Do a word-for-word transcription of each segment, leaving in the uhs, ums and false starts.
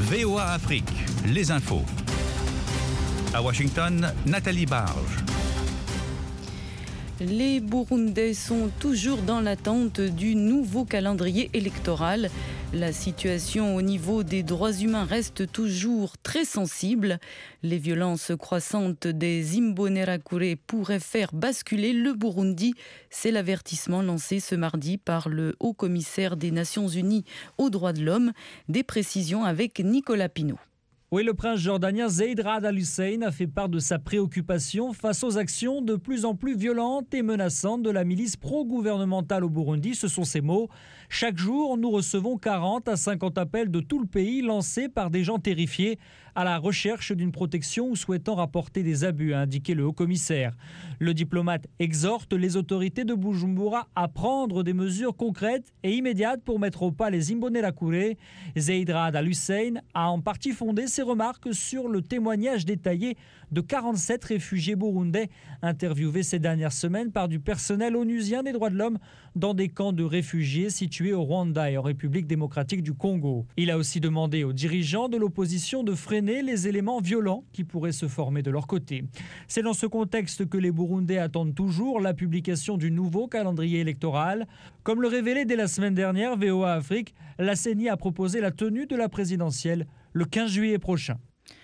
V O A Afrique, les infos. À Washington, Nathalie Barge. Les Burundais sont toujours dans l'attente du nouveau calendrier électoral. La situation au niveau des droits humains reste toujours très sensible. Les violences croissantes des Imbonerakure pourraient faire basculer le Burundi. C'est l'avertissement lancé ce mardi par le haut-commissaire des Nations Unies aux droits de l'homme. Des précisions avec Nicolas Pinault. Oui, le prince jordanien Zeid Ra'ad Al Hussein a fait part de sa préoccupation face aux actions de plus en plus violentes et menaçantes de la milice pro-gouvernementale au Burundi. Ce sont ses mots. Chaque jour, nous recevons quarante à cinquante appels de tout le pays lancés par des gens terrifiés à la recherche d'une protection ou souhaitant rapporter des abus, a indiqué le haut-commissaire. Le diplomate exhorte les autorités de Bujumbura à prendre des mesures concrètes et immédiates pour mettre au pas les Imbonerakure. Zeid Ra'ad Al Hussein a en partie fondé ses remarques sur le témoignage détaillé de quarante-sept réfugiés burundais interviewés ces dernières semaines par du personnel onusien des droits de l'homme dans des camps de réfugiés situés au Rwanda et en République démocratique du Congo. Il a aussi demandé aux dirigeants de l'opposition de freiner les éléments violents qui pourraient se former de leur côté. C'est dans ce contexte que les Burundais attendent toujours la publication du nouveau calendrier électoral. Comme le révélait dès la semaine dernière V O A Afrique, la C E N I a proposé la tenue de la présidentielle le quinze juillet prochain.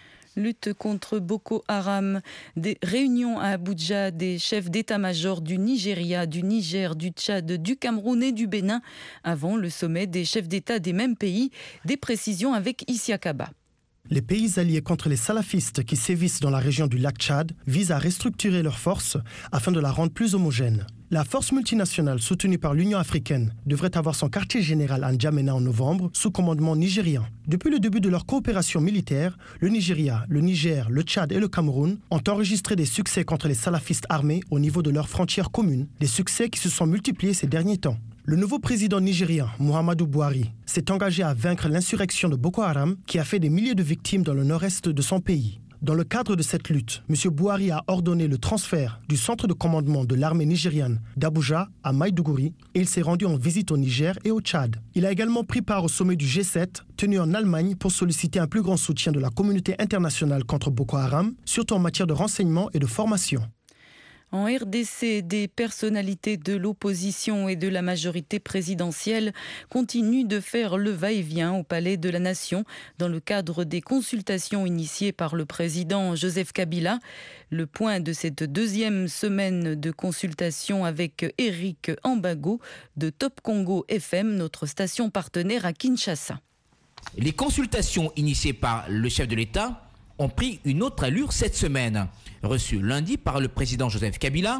Lutte contre Boko Haram, des réunions à Abuja des chefs d'état-major du Nigeria, du Niger, du Tchad, du Cameroun et du Bénin avant le sommet des chefs d'État des mêmes pays. Des précisions avec Isia Kaba. Les pays alliés contre les salafistes qui sévissent dans la région du lac Tchad visent à restructurer leurs forces afin de la rendre plus homogène. La force multinationale soutenue par l'Union africaine devrait avoir son quartier général à N'Djamena en novembre sous commandement nigérien. Depuis le début de leur coopération militaire, le Nigeria, le Niger, le Tchad et le Cameroun ont enregistré des succès contre les salafistes armés au niveau de leurs frontières communes, des succès qui se sont multipliés ces derniers temps. Le nouveau président nigérien, Muhammadu Buhari, s'est engagé à vaincre l'insurrection de Boko Haram qui a fait des milliers de victimes dans le nord-est de son pays. Dans le cadre de cette lutte, M. Buhari a ordonné le transfert du centre de commandement de l'armée nigériane d'Abuja à Maïdougouri et il s'est rendu en visite au Niger et au Tchad. Il a également pris part au sommet du G sept tenu en Allemagne pour solliciter un plus grand soutien de la communauté internationale contre Boko Haram, surtout en matière de renseignement et de formation. En R D C, des personnalités de l'opposition et de la majorité présidentielle continuent de faire le va-et-vient au Palais de la Nation dans le cadre des consultations initiées par le président Joseph Kabila. Le point de cette deuxième semaine de consultation avec Eric Ambago de Top Congo F M, notre station partenaire à Kinshasa. Les consultations initiées par le chef de l'État ont pris une autre allure cette semaine. Reçu lundi par le président Joseph Kabila,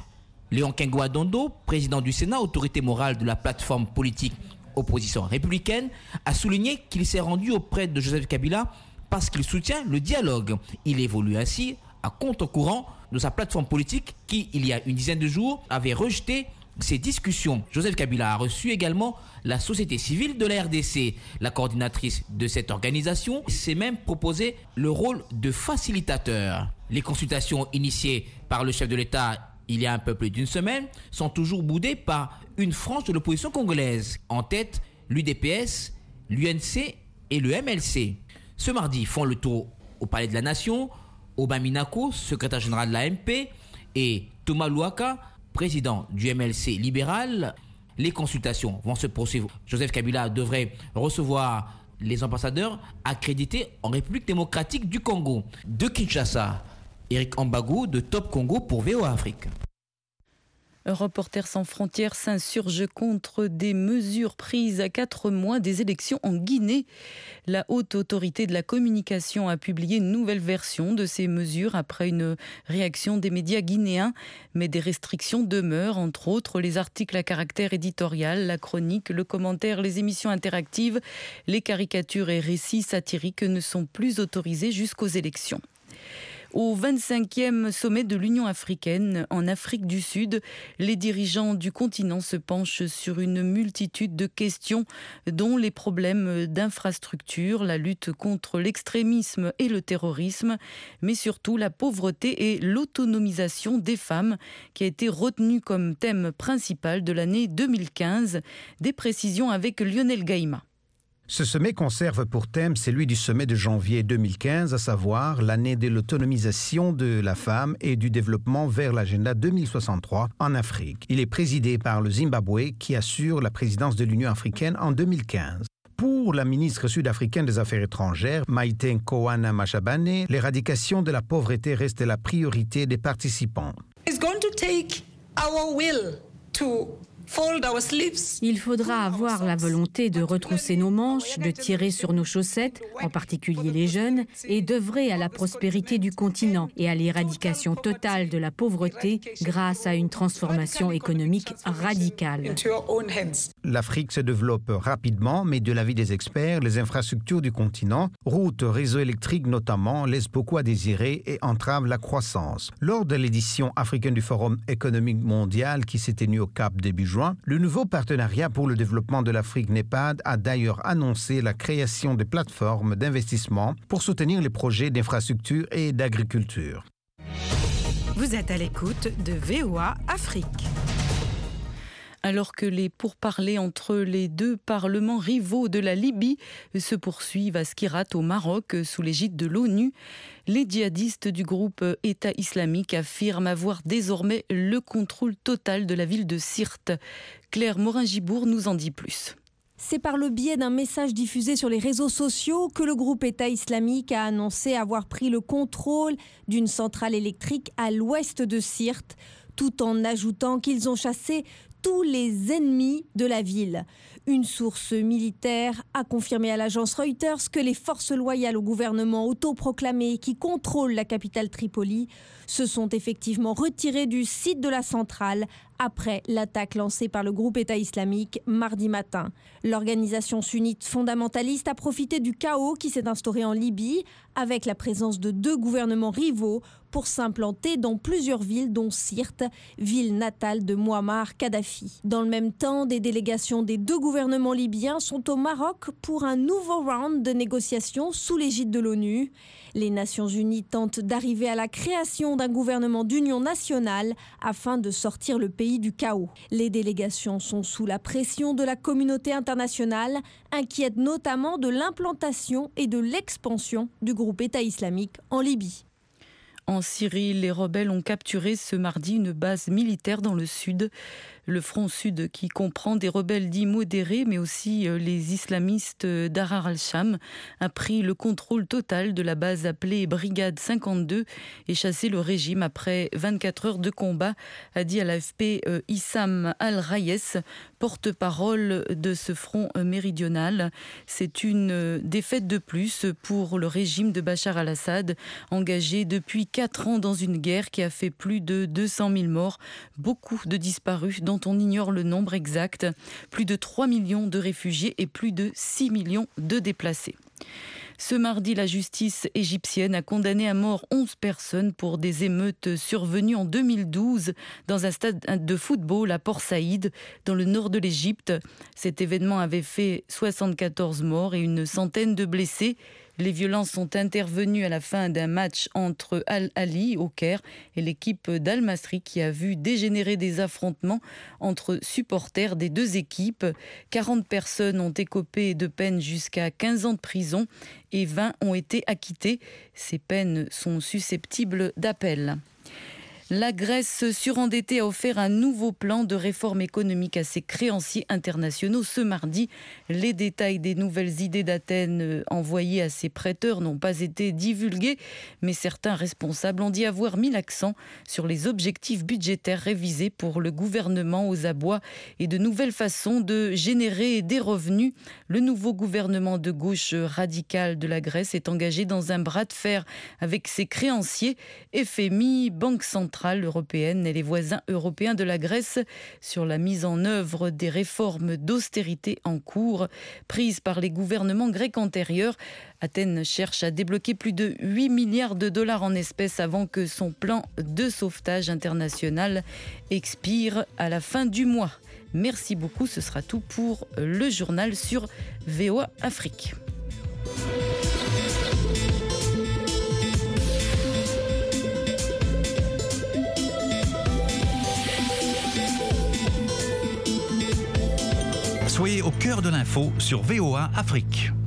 Léon Kengwa Dondo, président du Sénat, autorité morale de la plateforme politique opposition républicaine, a souligné qu'il s'est rendu auprès de Joseph Kabila parce qu'il soutient le dialogue. Il évolue ainsi à contre-courant de sa plateforme politique qui, il y a une dizaine de jours, avait rejeté ces discussions. Joseph Kabila a reçu également la société civile de la R D C. La coordinatrice de cette organisation s'est même proposé le rôle de facilitateur. Les consultations initiées par le chef de l'État il y a un peu plus d'une semaine sont toujours boudées par une frange de l'opposition congolaise. En tête, l'U D P S, l'U N C et le M L C. Ce mardi font le tour au Palais de la Nation, Aubin Minako, secrétaire général de la M P, et Thomas Louaka, président du M L C libéral. Les consultations vont se poursuivre. Joseph Kabila devrait recevoir les ambassadeurs accrédités en République démocratique du Congo. De Kinshasa, Eric Ambago de Top Congo pour V O A Afrique. Reporters sans frontières s'insurge contre des mesures prises à quatre mois des élections en Guinée. La haute autorité de la communication a publié une nouvelle version de ces mesures après une réaction des médias guinéens. Mais des restrictions demeurent, entre autres les articles à caractère éditorial, la chronique, le commentaire, les émissions interactives, les caricatures et récits satiriques ne sont plus autorisés jusqu'aux élections. Au vingt-cinquième sommet de l'Union africaine en Afrique du Sud, les dirigeants du continent se penchent sur une multitude de questions, dont les problèmes d'infrastructure, la lutte contre l'extrémisme et le terrorisme, mais surtout la pauvreté et l'autonomisation des femmes, qui a été retenue comme thème principal de l'année deux mille quinze. Des précisions avec Lionel Gaïma. Ce sommet conserve pour thème celui du sommet de janvier deux mille quinze, à savoir l'année de l'autonomisation de la femme et du développement vers l'agenda deux mille soixante-trois en Afrique. Il est présidé par le Zimbabwe qui assure la présidence de l'Union africaine en deux mille quinze. Pour la ministre sud-africaine des Affaires étrangères, Maite Nkoana Mashabane, l'éradication de la pauvreté reste la priorité des participants. It's going to take our will to Il faudra avoir la volonté de retrousser nos manches, de tirer sur nos chaussettes, en particulier les jeunes, et d'œuvrer à la prospérité du continent et à l'éradication totale de la pauvreté grâce à une transformation économique radicale. L'Afrique se développe rapidement, mais de l'avis des experts, les infrastructures du continent, routes, réseaux électriques notamment, laissent beaucoup à désirer et entravent la croissance. Lors de l'édition africaine du Forum économique mondial qui s'est tenue au Cap début juin, le nouveau partenariat pour le développement de l'Afrique NEPAD a d'ailleurs annoncé la création de plateformes d'investissement pour soutenir les projets d'infrastructure et d'agriculture. Vous êtes à l'écoute de V O A Afrique. Alors que les pourparlers entre les deux parlements rivaux de la Libye se poursuivent à Skirat au Maroc sous l'égide de l'ONU, les djihadistes du groupe État islamique affirment avoir désormais le contrôle total de la ville de Sirte. Claire Morin-Gibour nous en dit plus. C'est par le biais d'un message diffusé sur les réseaux sociaux que le groupe État islamique a annoncé avoir pris le contrôle d'une centrale électrique à l'ouest de Sirte, tout en ajoutant qu'ils ont chassé tous les ennemis de la ville. Une source militaire a confirmé à l'agence Reuters que les forces loyales au gouvernement autoproclamé qui contrôlent la capitale Tripoli se sont effectivement retirées du site de la centrale après l'attaque lancée par le groupe État islamique mardi matin. L'organisation sunnite fondamentaliste a profité du chaos qui s'est instauré en Libye avec la présence de deux gouvernements rivaux pour s'implanter dans plusieurs villes dont Sirte, ville natale de Mouammar Kadhafi. Dans le même temps, des délégations des deux gouvernements libyens sont au Maroc pour un nouveau round de négociations sous l'égide de l'ONU. Les Nations Unies tentent d'arriver à la création d'un gouvernement d'union nationale afin de sortir le pays du chaos. Les délégations sont sous la pression de la communauté internationale, inquiète notamment de l'implantation et de l'expansion du groupe État islamique en Libye. En Syrie, les rebelles ont capturé ce mardi une base militaire dans le sud. Le front sud qui comprend des rebelles dits modérés, mais aussi les islamistes d'Ahrar al-Sham, a pris le contrôle total de la base appelée Brigade cinquante-deux et chassé le régime après vingt-quatre heures de combat, a dit à l'A F P Issam al-Rayes, porte-parole de ce front méridional. C'est une défaite de plus pour le régime de Bachar al-Assad, engagé depuis quatre ans dans une guerre qui a fait plus de deux cent mille morts, beaucoup de disparus dont on ignore le nombre exact, plus de trois millions de réfugiés et plus de six millions de déplacés. Ce mardi, la justice égyptienne a condamné à mort onze personnes pour des émeutes survenues en deux mille douze dans un stade de football à Port Saïd, dans le nord de l'Égypte. Cet événement avait fait soixante-quatorze morts et une centaine de blessés. Les violences sont intervenues à la fin d'un match entre Al-Ali au Caire et l'équipe d'Al-Masri qui a vu dégénérer des affrontements entre supporters des deux équipes. quarante personnes ont écopé de peines jusqu'à quinze ans de prison et vingt ont été acquittées. Ces peines sont susceptibles d'appel. La Grèce surendettée a offert un nouveau plan de réforme économique à ses créanciers internationaux ce mardi. Les détails des nouvelles idées d'Athènes envoyées à ses prêteurs n'ont pas été divulgués, mais certains responsables ont dit avoir mis l'accent sur les objectifs budgétaires révisés pour le gouvernement aux abois et de nouvelles façons de générer des revenus. Le nouveau gouvernement de gauche radicale de la Grèce est engagé dans un bras de fer avec ses créanciers, F M I, Banque centrale européenne et les voisins européens de la Grèce sur la mise en œuvre des réformes d'austérité en cours prises par les gouvernements grecs antérieurs. Athènes cherche à débloquer plus de huit milliards de dollars en espèces avant que son plan de sauvetage international expire à la fin du mois. Merci beaucoup, ce sera tout pour le journal sur V O A Afrique. Soyez au cœur cœur de l'info sur V O A Afrique.